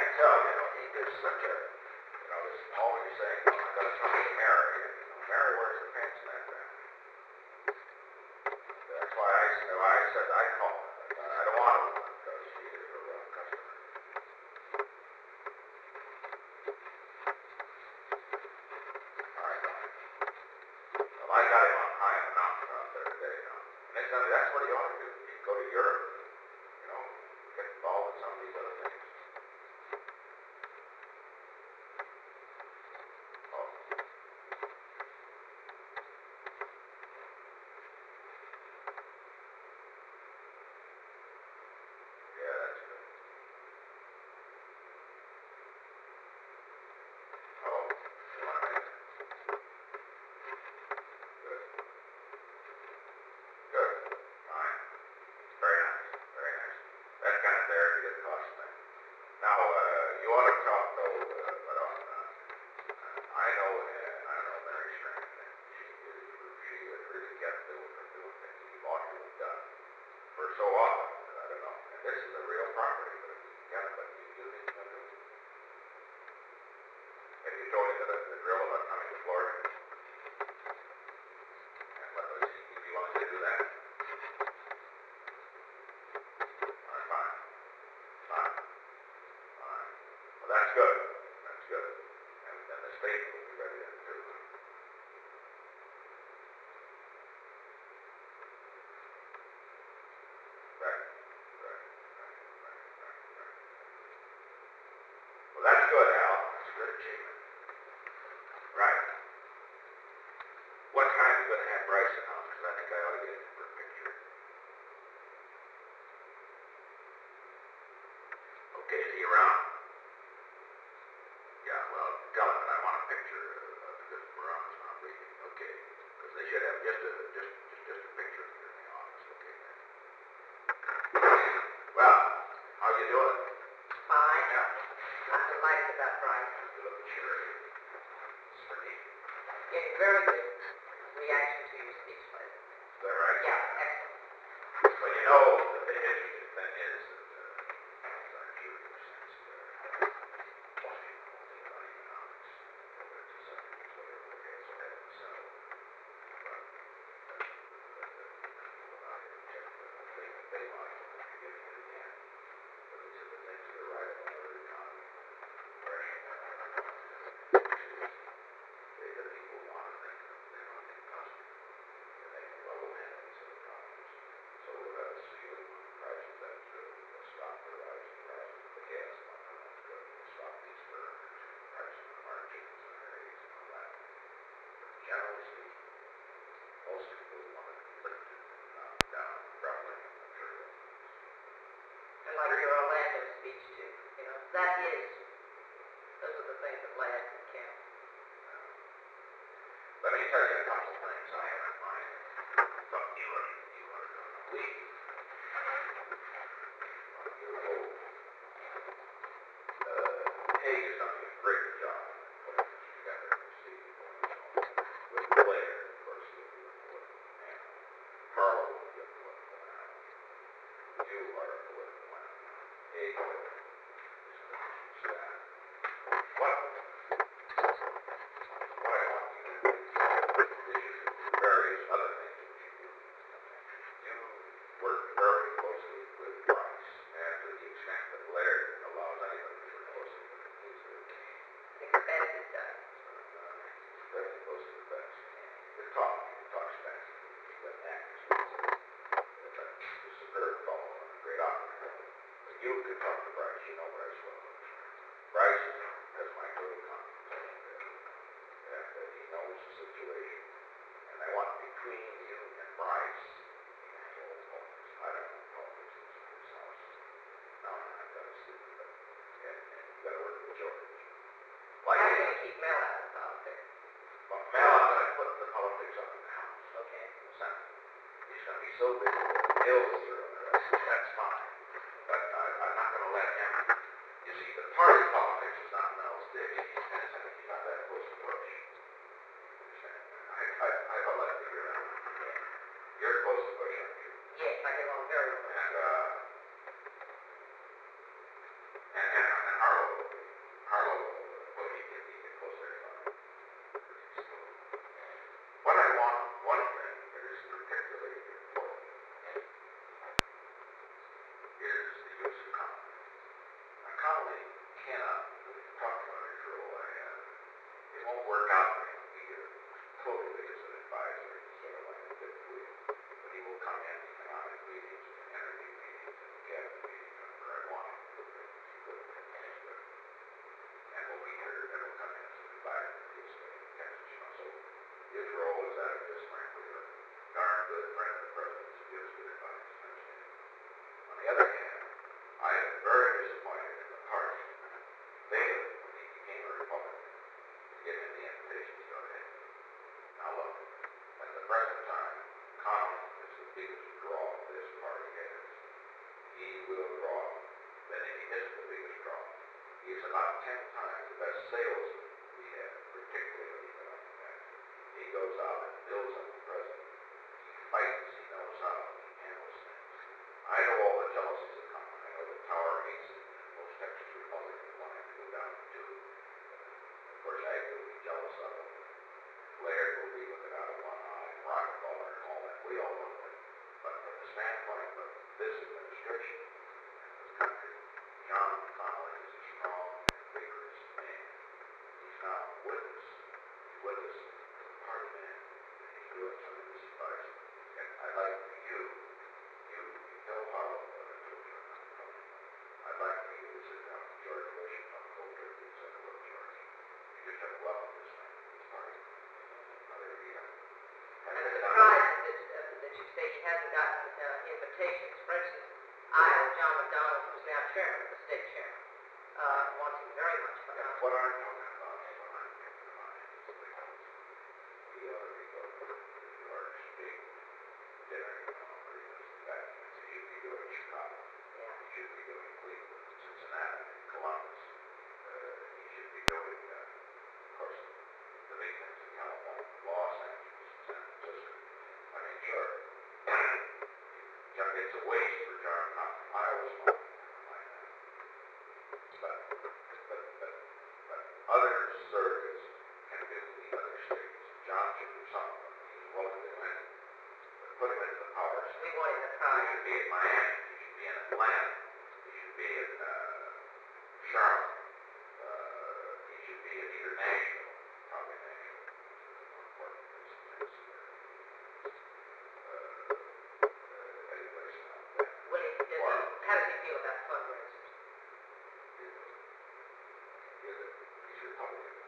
can't tell, you know, he is such a, you know, this always saying, oh, I gotta talk to Mary. And, you know, Mary wears the pants in that family. That's why I said I call her. I don't want her because she is a customer. All right, fine. Well, I got him on high and mountain out there today, you know. And that's what he ought to do. He'd go to Europe, you know, get involved in some of these other things. Oh. Yeah, that's good. Oh, you want to make it? Good. Good. Fine. Very nice. Very nice. That's kind of there to get the cost thing. Now, you ought to talk, though, but I know Mary Strang, and she has really kept doing things that he ought to have done for so often. I don't know. And this is a real property, but if you can, but you think about it. Have you told him the drill about coming to Florida? And what was he? If you wanted to do that? All right, fine. Fine. Fine. Well, that's good. That's good. And the state will be ready to do it. Right. Well, that's good, Al. That's a good achievement. Right. What time are you going to have Bryson on? Because I think I ought to get him for a picture. Okay, is he around? Yeah, well, tell him that I want a picture because Moran's not reading. Okay. Because they should have just a picture of you in the office. Okay, then. Well, how you doing? Fine. Yeah. I'm delighted about Bryce. Good, sure. Sweet. Getting very good reaction to your speech, Liz. Is that right? Yeah, excellent. Well, you know, the big interesting thing is that, as I'm sure you've sensed, most people don't think about economics. Whether it's a subject, whatever it is, or having a settle. But they want it from the beginning to the end. But these are the things that are right about our economy. The people want to think of, they don't think customer. And they can level handle these other problems. So we'll have a ceiling on prices, that's good. We'll stop the rising prices of the gas line, that's good. We'll stop these firms, prices of margins and rates and all that. But generally speaking, most people want to be lifted and knocked down, probably material. I like your Orlando speech, too. You know, those are the things that last and count. Let me tell you a couple of things I have in mind. Something you are going to believe. Haig is doing a great job putting this together. You see, with Blair, of course, he'll be a political man. Carl will be a political man. You are a political man. Haig is going to staff. What I want you to do is various other things that you do. You work very closely with Bryce, and to the extent that Blair allows anybody to work closely with him, he's their king. I think the best is done. Very close to the best. You can talk Spanish. You've got actors. It's a superb fellow and a great operator. But you could talk to Bryce. You know Bryce well. Bryce has my total confidence. And he knows the situation. And I want between you and Bryce, I don't know politics in this house. No, I've got to sleep with it. And you've got to work with George. Like How are you going to keep Mel out of politics? Well, Mel, I'm going to put the politics up in the house. Okay. He's going to be so big with the bills or the rest. That's fine. But I'm not going to let him. You see, the party politics is not Mel's dish. He's not that close to Bush. I've let him figure it out. You're close to Bush, aren't you? Yes, I get along very well. And Harlow cannot talk about his role. It won't work out for him to be here totally as an advisor, sort of like a fifth wheel. But he will come in economic meetings and energy meetings and cabinet meetings whenever I want him. He will. And will be here and will come in as an advisor to the estate in Texas. So his role is that of just frankly a darn good friend of the president's who gives good advice. On the other hand, I am very disappointed in the party failed when he became a Republican to give him the invitation to go ahead. Now look, at the present time, Connally is the biggest draw this party has. He will draw, then if he isn't the biggest draw, he is about 10 times the best salesman we have, particularly when he's on the back. He goes out and builds up the president. He fights, he knows how, he handles things. I know all the jealousies that come. I know the Tower hates it, and most Texas Republicans want him to go down to do. Of course, Agnew will be jealous of him. Laird will be looking out of one eye, and Rockefeller and all that. We all know that. But from the standpoint of this administration and this country, John Connally is a strong and vigorous man. He's now with us. He's with us as a party man, and he's doing some of this advice. And I'd like for you know how I'd like for you to sit down with George Bush and talk cold turkey and say, look, George, you just have to welcome this man to this party. Now, there you go. I'm surprised that you say he hasn't gotten invitations. For instance, John McDonald, who's now chairman, the state chairman, wants him very much. What I'm talking about is what I'm thinking about is we ought to be going to George big dinner, where he does the best. He should be doing Chicago. Yeah. He should be doing Cleveland, Cincinnati, Columbus. He should be doing, of course, the big things in California, Los Angeles, San Francisco. I mean, sure. It's a waste for John Connally. I always want him like that. But other surrogates can do the other states. John should do something. He's willing to do anything. But put him into the power state. We want him to He try. should be in Miami. He should be in Atlanta. He should be in Charlotte. He should be in either Nashville, probably Nashville. More important than Tennessee. Any place around that. How does he feel about fundraisers? He's Republican.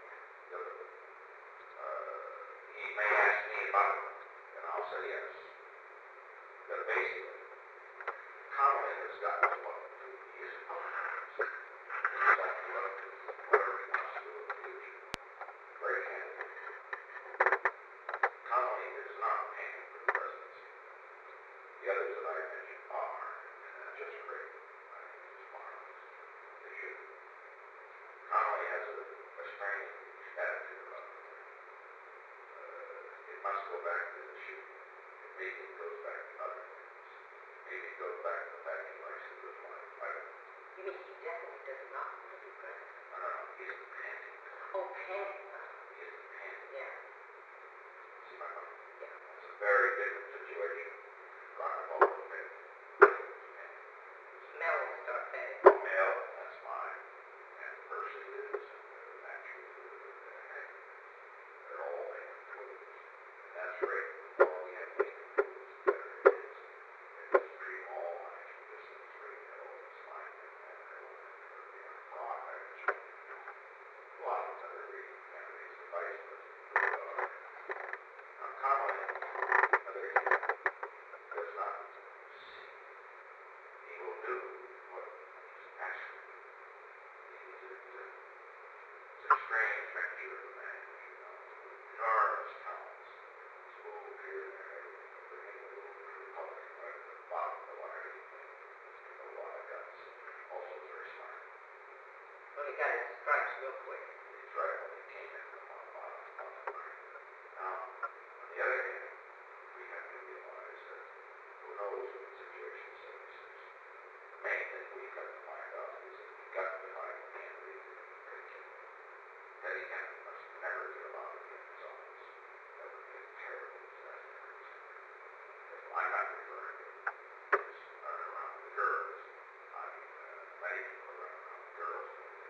He may ask me about it, and I'll say yes. But basically, Connally has gotten to look to his politics. He's got to look to whatever he wants to do in the future. Very candidly. Connally is not paying for the presidency. The others that I mentioned are, and that's just great. I think it's marvelous. They should. Connally has a strange attitude about the thing. It must go back to the shooting. Maybe it goes back to other things. Maybe it goes back to the fact he likes to live life. I don't know. You mean he definitely does not want to be president? No. He isn't panting. Oh, panting. He isn't panting. Yeah. See my point? Yeah. It's a very different situation. Rockefeller was panting. Mel will start panting. Mel, that's fine. And Percy is, and naturally, they're all making clues. And that's great. The more we have making clues, the better it is. And just treat them all nice. This is great. It's fine. And Brock, I mentioned. A lot of other candidates for vice president. Now, Connally, on the other hand, does not see. He will do what he's asked to do. He's a strange mixture of a man, you know, with enormous talents. He's a little here and there, bringing a little Republican right at the bottom of the wire. He's got a lot of guts. Also very smart. Well, he got his stripes real quick. He's right when he came in from on the bottom of the wire. Now, on the other hand, we have to realize that who knows what the situation is 76. The main thing we've got to find out is that we got to find a candidate that can break it. Teddy Kennedy must never get allowed to be in his office. That would be a terrible disaster. I'm not referring to just running around with girls. I mean, many people are running around with girls.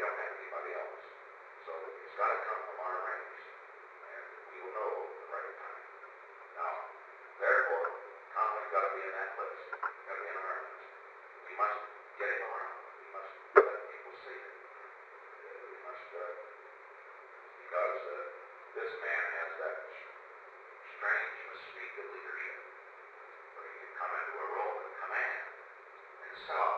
don't have anybody else. So it's got to come from our ranks, and we will know at the right time. Now, therefore, Conley's got to be in that place. He's got to be in our ranks. We must get him around. We must let people see it. We must, because this man has that strange mystique of leadership, where he can come into a role of command and solve.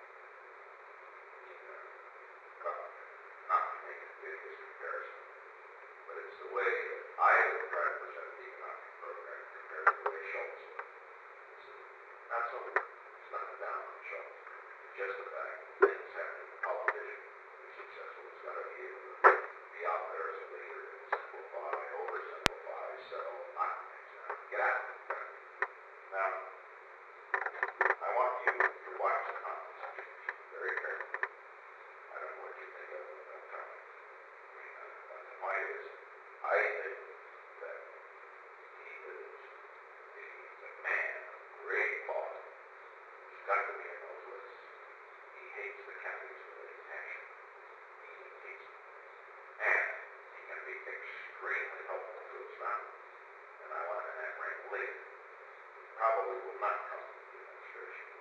Not to make it big as comparison, but it's the way that I would try to present the economic program compared to the way Schultz would. It's not so, it's nothing down on Schultz. It's just the fact that things happen to the politician to be successful. He's got to be able to be out there as a leader and simplify, oversimplify, settle, knock things down, get out. Now, I want you to watch the conversation very carefully. I don't know what you think of it, don't tell me. The point is, I think that he is a man of great quality. He's got to be in those lists. He hates the counties with a passion. He hates them. And he can be extremely helpful to his family. And I want him in that rank later. He probably will not come to the administration.